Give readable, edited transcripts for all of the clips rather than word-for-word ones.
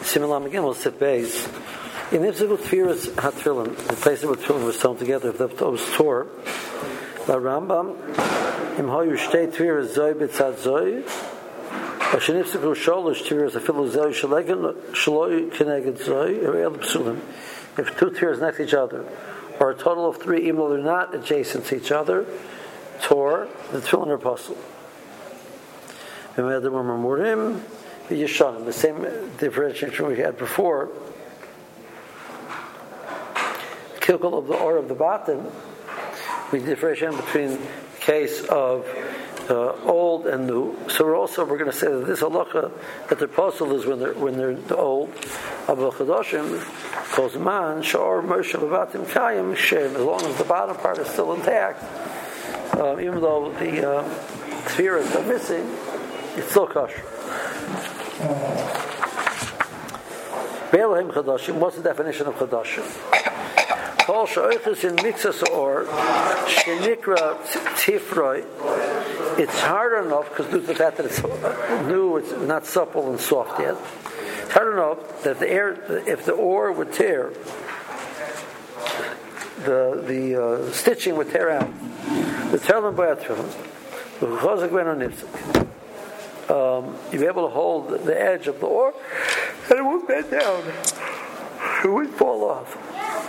Similam again, we'll sit base. In Nifzikut Tfiras HaTfilin, the place where tefillin was sewn together, if that was tore, the Rambam, Im Hayu Shtei Tfiras Zoi B'tzad Zoi, Ashenifziku Sholosh Tfiras Afilu Zoi Shaloi Keneged Zoi, El Psulim. If two tfiras next to each other, or a total of three, even though they're not adjacent to each other, tore, the tefillin are puzzled. The same differentiation we had before. Kilkel of the or of the bottom, we differentiate between the case of old and new. So we're going to say that this halacha that they're puzzled is when they're old. Abu Chadashim calls man shor Moshe Babatim Kayim Shem, as long as the bottom part is still intact, even though the spheres are missing, it's still kosher. Be'elohim Chadashim, what's the definition of Chadashim? Kol she'oiches in mixas or shenikra tifroi, it's hard enough, because due to the fact that it's new, it's not supple and soft yet. It's hard enough that if the ore would tear, the stitching would tear out. The telling by a tefillin, the chazak ben onipzik. You'd be able to hold the edge of the ore, and it won't bend down. It wouldn't fall off.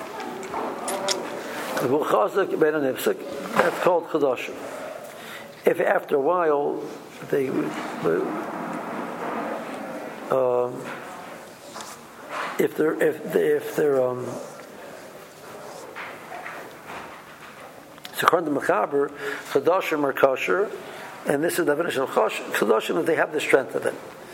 The chazak ben onipzik, that's called chadashim. If after a while they if they're so according to Mechaber, chadashim are kosher, and this is the definition of chadashim, that they have the strength of it.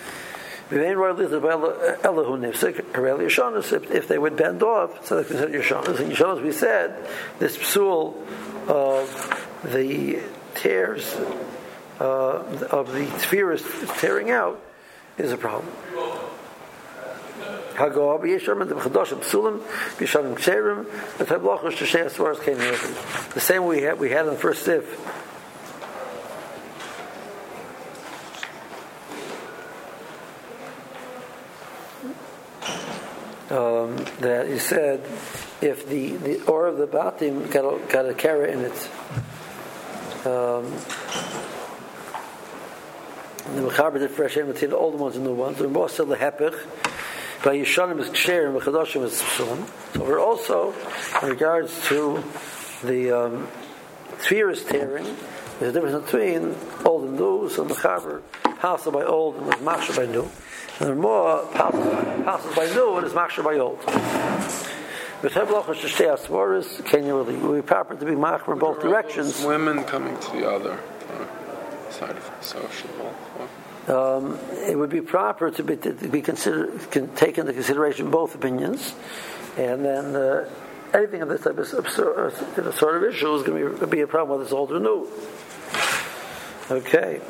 If they would bend off, so they consider yeshanas. And yeshanas, we said, this psul of the tears of the spheres tearing out is a problem. The same we had in the first sif. That he said, if the ore of the batim got a carrot in it, the Mechaber differentiated between the old ones and the new ones. The Rambam still the hepech. By Yishanim is ksher and Chadashim is psulim. So we're also, in regards to the spheres tearing, there's a difference between old and new. So Mechaber passes by old and is machshir by new. And the more passes by new and is machshir by old. But can you really? We're proper to be machshir in both directions. Women coming to the other side of social. It would be proper to be considered, take into consideration both opinions, and then anything of this type of sort of issue is going to be a problem whether it's old or new. Okay.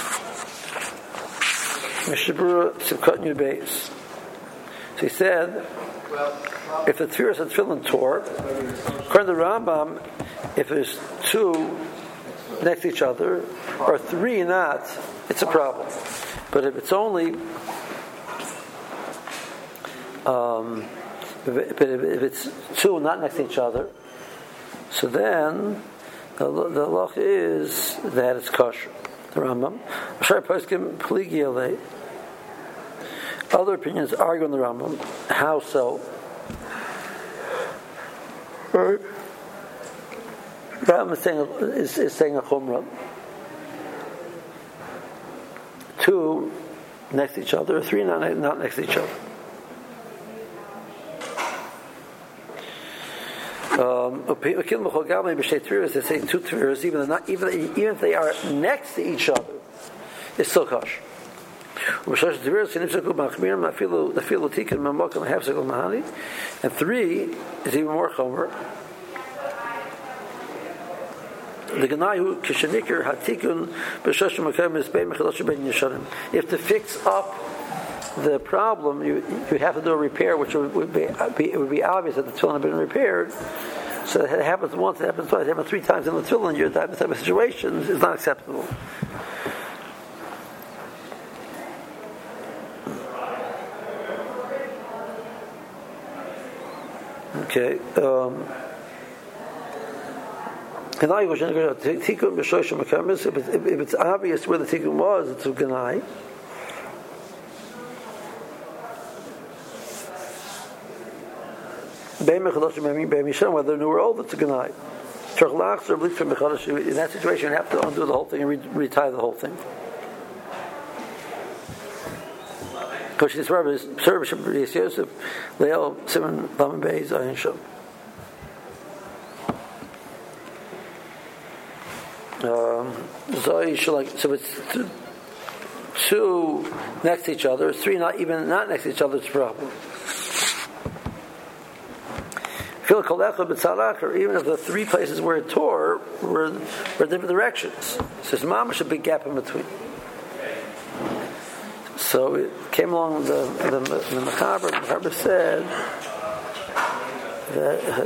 Mishabura Sivkot New Base. So he said, if the tefillah and tefillin tore, according to the Rambam, if there's two next to each other, or three not, it's a problem. But if it's only, if it's two not next to each other, so then the loch is that it's kosher. The Rambam. Other opinions argue on the Rambam. How so? Right. Rambam is saying a chumrah. Two next to each other, three not next to each other. They say two tefillas, even if they are next to each other, it's still kosher. And three is even more chomer. If to fix up the problem, you have to do a repair, which it would be obvious that the tefillin had been repaired. So it happens once, it happens twice, it happens three times in the tefillin. Your type of situation is not acceptable. Okay. If it's obvious where the tikkun was, it's a ganai. Whether new or old, it's a ganai. In that situation, you have to undo the whole thing and retie the whole thing. Because she's service Yosef, Leil, Simon, Laman Beis, Ayin Shom. So it's two next to each other, three not next to each other, it's a problem. Even if the three places where it tore were different directions. So there's mamash a big gap in between. So it came along the Mechaber said that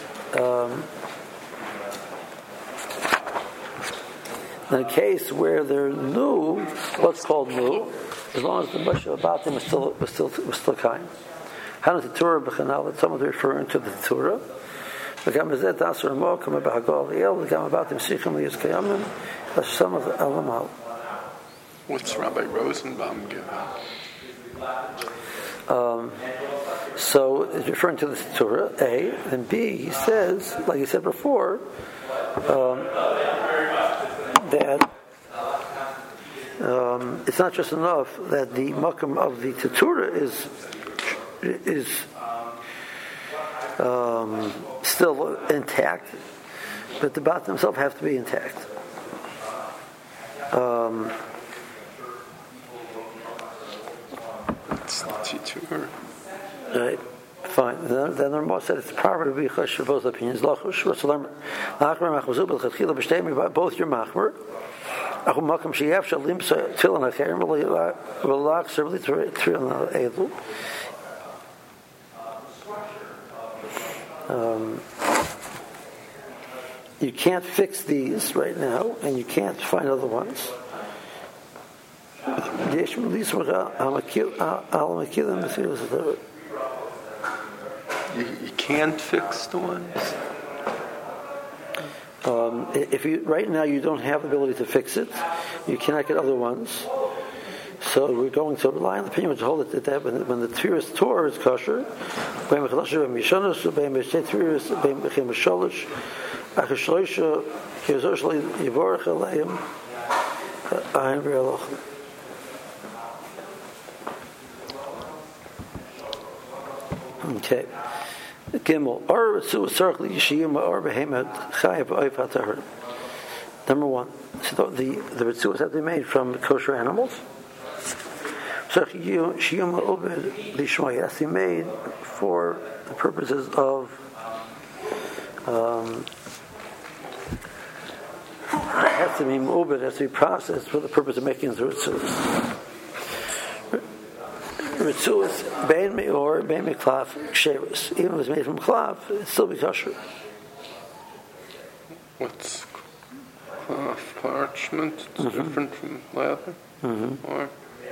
in a case where they're new, what's called new, as long as the bush about them was still kind. How does the Torah b'chanal? Someone's referring to the Torah. The Gamazet Asur Mo come about Hagal Liel. The Gamabat Im Sichim Liyas Kayamim. That's some of the Elamal. What's Rabbi Rosenbaum giving? So it's referring to the Torah, A, and B. He says, like he said before, that it's not just enough that the makam of the Torah is still intact, but the bat themselves have to be intact. It's the Torah. Right. Fine. Then the Ramah said it's proper to be chush for both opinions. Both your machmer. You can't fix these right now, and you can't find other ones. You can't fix the ones? If you right now you don't have the ability to fix it, you cannot get other ones. So we're going to rely on the opinion which hold it that when the Tfiras Torah is kosher, okay. Gimel or circle yishiyuma or behemoth chayav oif hatahar. Number one, so the ritzuos have to be made from kosher animals. So shiyuma obed lishma has to be made for the purposes of has to be obed, has to be processed for the purpose of making the ritzuos. Ritzuos bein me'or bein me'klav ksheris. Even if it's made from klav, it's still be kosher. What's cloth parchment? It's different from leather. Or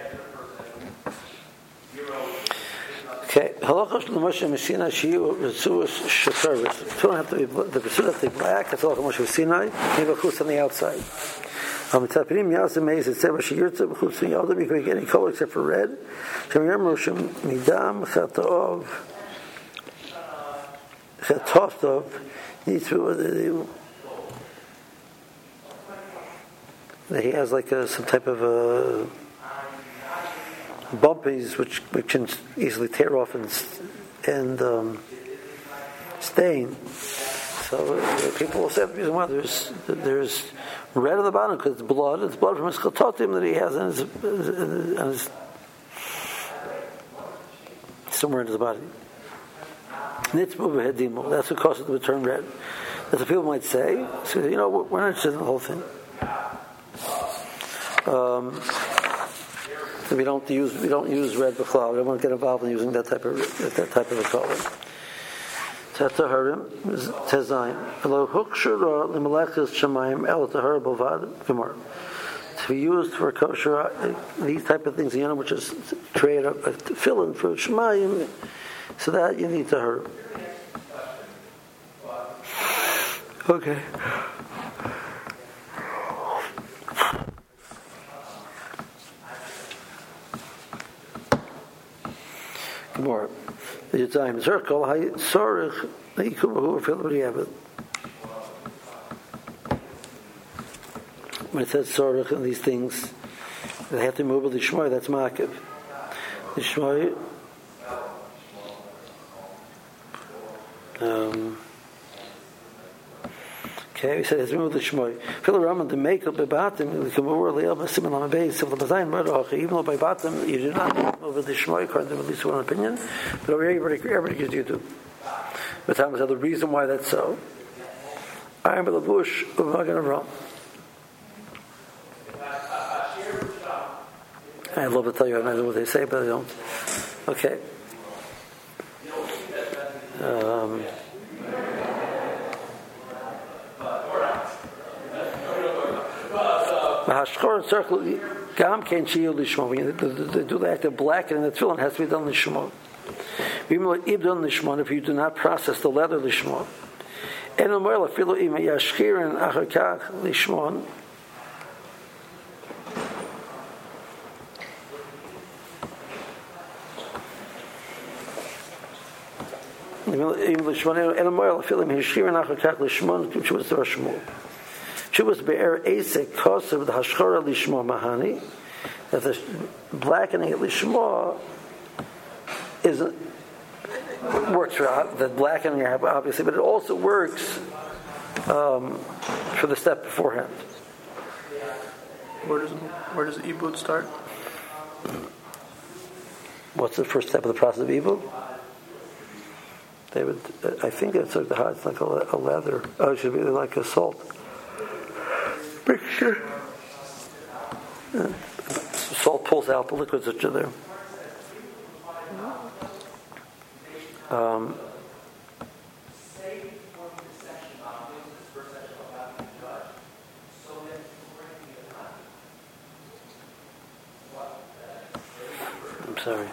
okay. Halachos l'Moshe Sinai shiu ritzuos shekaris. Don't have to be the ritzuos have to be black. That's halachos Moshe Sinai. Maybe chutz on the outside. You can get any color except for red. He has like some type of bumpies which can easily tear off and stain. So people will say the reason why there's red on the bottom because it's blood. It's blood from his chatotim that he has in his somewhere in his body. That's what causes it to turn red. That's what people might say. So we're not interested in the whole thing. So we don't use red b'chlal. We don't want to get involved in using that type of a color. Tataharim tezayin. Elo hukshura limalechus shemayim el tahar bovad gemar. To be used for kosher, these type of things, which is create a fill-in for shemayim, so that you need tahar. Okay. More. The time circle. High sorich. The ikubahu feel what you have it. When it says sorich and these things, they have to move with the shmoy. That's makiv. The shmoy. Okay, we said it's removed the shmoy. Fill around the makeup by bottom. We come over the elbow, similar on base. If the design murder, even though by bottom you do not move with the shmoy, according to at least one opinion, but over here everybody gives you do. But Thomas had the reason why that's so. I am the bush of Magen Avraham. I love to tell you I know what they say, but I don't. Okay. Hashchor and circle gam ken shiyu lishmo. They do the act of blackening the tefillin has to be done lishmo. Ibdon lishmo if you do not process the leather lishmo. En omer lafilu ima yashchirin achar kach lishmo. En omer lafilu ima yashchirin achar kach lishmo, which was the Shmuel. Shuvas be'er esek kosev the hashchora lishmo mahani, that the blackening at lishmo works for the blackening obviously, but it also works for the step beforehand. Where does ibud start? What's the first step of the process of ibud? They would, I think it's like the heart. It's like a leather. Oh, it should be like a salt mixture. Salt pulls out the liquids that are there. I'm sorry.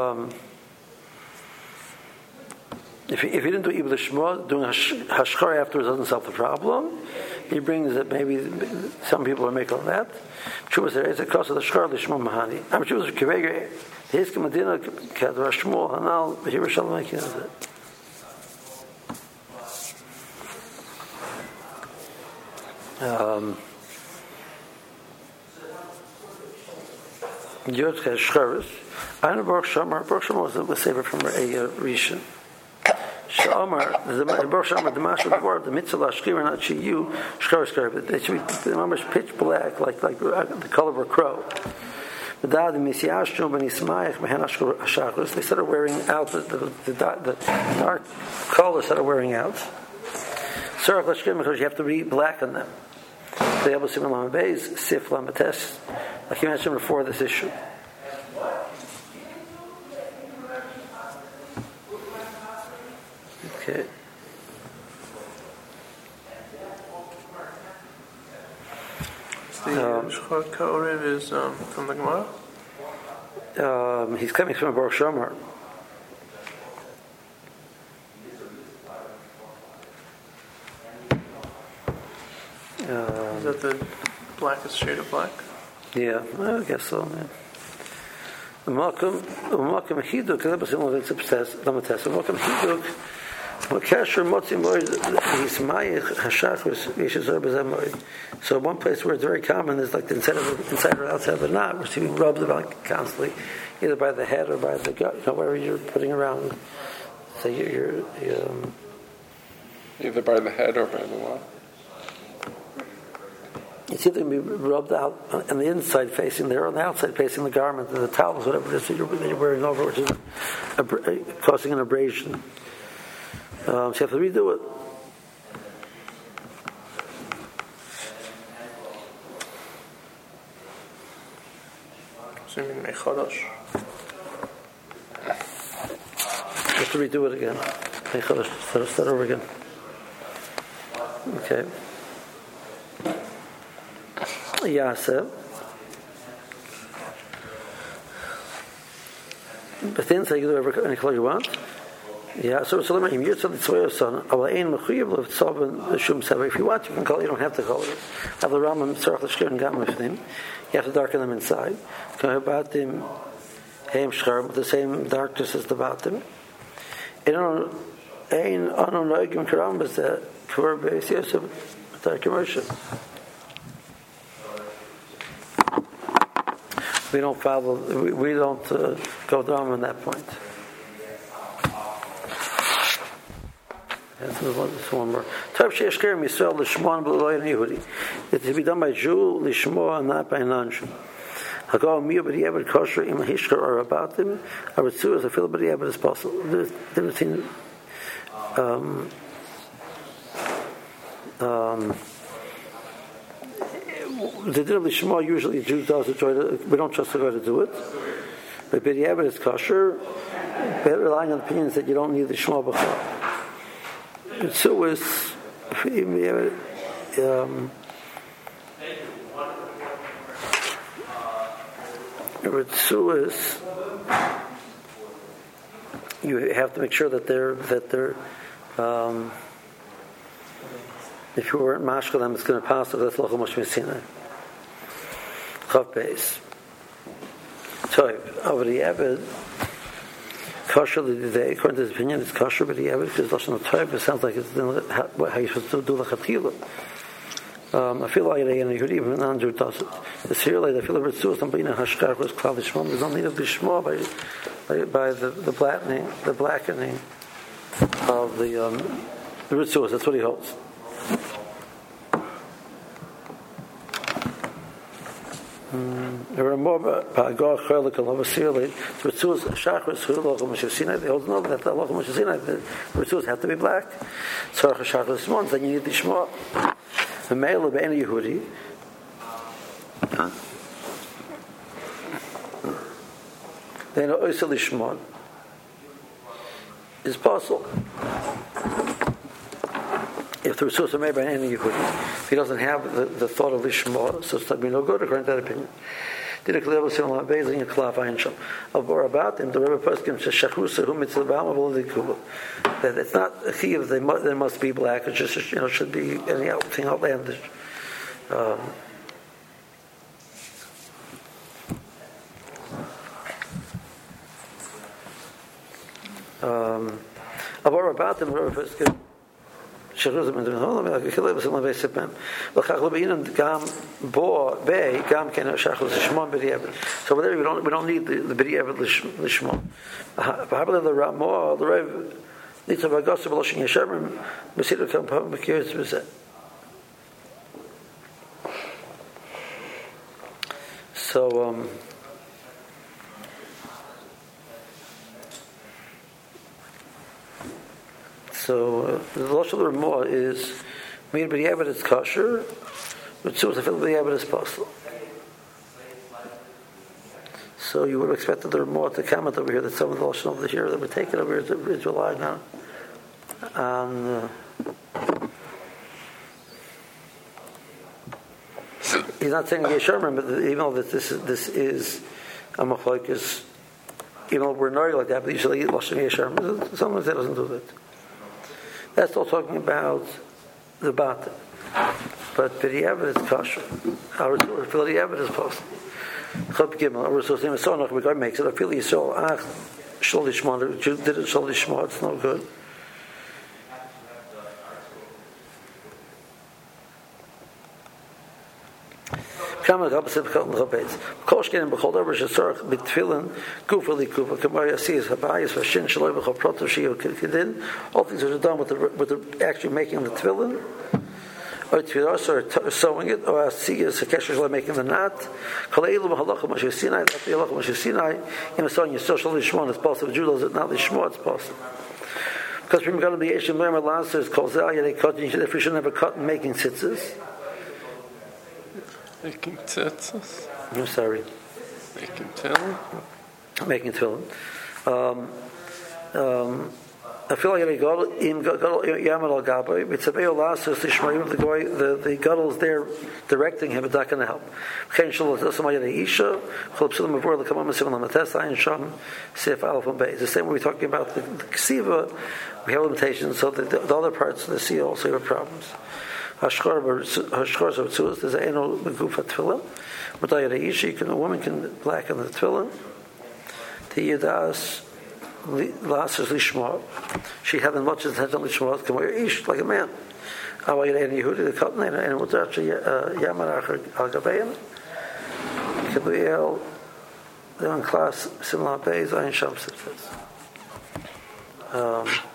If you didn't do Ibn Shmuel, doing Hashchar afterwards doesn't solve the problem. He brings that maybe some people are making that. Shuvas there is a cost of the Shchar Lishmo Mahani. I'm sure it's Kivega. His Kamadina Kadra Shmuel Hanal Yerushalayim making it. Yod Shcharis. I know Baruch Shamar. Baruch Shamar was saved from a Rishon. Shamar, the Baruch Shamar, the Mashal word, the mitzvah Ashkir, not you, Shcharis, but they should be the numbers pitch black, like the color of a crow. They started wearing out the dark color started wearing out. Because you have to re-blacken them. They have a similar base, sif lamates, like you mentioned before this issue. Okay. The Shchor Ka'orev is from the Gemara? He's coming from Baruch Shamar. Is that the blackest shade of black? Yeah, I guess so. Malcolm Hiduk, so one place where it's very common is like the inside or outside of the knot, where it's being rubbed about constantly, either by the head or by the gut, wherever you're putting around. So you're either by the head or by the what? It's either going to be rubbed out on the inside facing there, or on the outside facing the garment, the towels, whatever it is that you're wearing over, which is causing an abrasion. So you have to redo it. So you mean mechadosh? You have to redo it again. Mechadosh, start over again. Okay. Yaseh. But then say you do any color you want. Yeah, so if you want, you can call it, you don't have to call it. Have the Rambam Tzarech L'Shkir and Gam Lifnim. You have to darken them inside. About them, with the same darkness as the bottom. We don't follow. We don't go down on that point. Let's move on to one more. It to be done by Jew, Lishmo, and not by non-Jew. Hagal Miyah B'Diavad Kosher Im Hishkar or about them. I would sue as a feel B'Diavad as possible. The difference between the din of Lishmo, usually Jews does enjoy it. We don't trust the guy to do it. But B'Diavad is kosher. But relying on opinions that you don't need the Shmo B'Chal. So is you have to make sure that they're if you weren't mashka them, it's going to pass. That's lochel moshe Sinai. Chav beis. So over the Eved. Kosher today, according to his opinion, it's kosher, but he because lashon tov. It sounds like it's how you're supposed to do the chatchila. I feel like even non-Jew does it. It's here like I feel like Ritzuos and Bina Hashkar was called Lishma. There's no need of Lishma by the blackening of the Ritzuos. That's what he holds. There are more Pagor Chelik and Lovasirli. Ritzuos Shachris Hulach Moshe Sinai. They hold know that the Hulach Moshe Sinai the Ritzuos have to be black. Tzarech Shachris Mons. Then you need the Shema. The male of any Yehudi. Then Oisel Lishmon is possible. If the Ritzuos are made by any Yehudi, if he doesn't have the thought of Lishma, so it's not be no good according to that opinion. Did a clear similar basing a clav einsham of or about him the Rebbe Poskim says shachrusa who mitzvah b'amal v'olikuba that it's not a chiyuv they must be black. It just should be anything outlandish. Or about them Rebbe Poskim. So whatever we don't need the B'Diavad Lishma. However, the Ramah, the Rev needs to have a gossip of Lashon Yesharim. B'Siddur Kampam B'Kiris B'Zeh. So the Lashon of the Ramah is made B'Diavad is kosher, but so is the B'Diavad is possible. So you would have expected the Ramah to comment over here that some of the Lashon over here that we're taking over here is relying on he's not saying Yesharim, but even though that this is a machlokes, even though we're not like that, but usually Lashon Yesharim. Someone that doesn't do that. That's all talking about the bottom. But B'Diavad is kosher. Our B'Diavad is possible. Chab Gimel, our Resource name is Sonach, the guy makes it. I feel Yisrael, Shol Lishma, did it Shol Lishma, it's no good. Kamer Rabbesid B'Chol L'Chabeitz. Koshken and B'Chol Dover Shetzorach B'Tfilin Kufa L'Kufa Kamar Yasiyas Habayis Vashin Shaloi B'Chol Proto Shio Kedin. All things are done with the actually making the Tfilin, or Tfilos, or sewing it, or Asiyas Hakesher Shaloi making the knot. Kaleilu B'Halacha Moshe Sinai. That's the Halacha Moshe Sinai. In a song Yisrael Shal Lishmon, it's possible. Judah is not Lishmon, it's possible. Because we're going to be Yeshim Lemmer Lancer is called Zal Yadei Cotton. You should never cut and making tzitzis. Making tzitzis? I'm sorry. Making tefillin? Making tefillin. I feel like the gadol is there directing him, it's not going to help. It's the same way we're talking about the ksiva, we have limitations, so the other parts of the sea also have problems. There's a woman can blacken the tefillin. The Yadas Lasses Lishma. She had as much attention Lishma Ish like a man. Yehudi the Cotton and what's actually Yamarach Al Gabayan. Kibriel the on class similar base Ein Shams.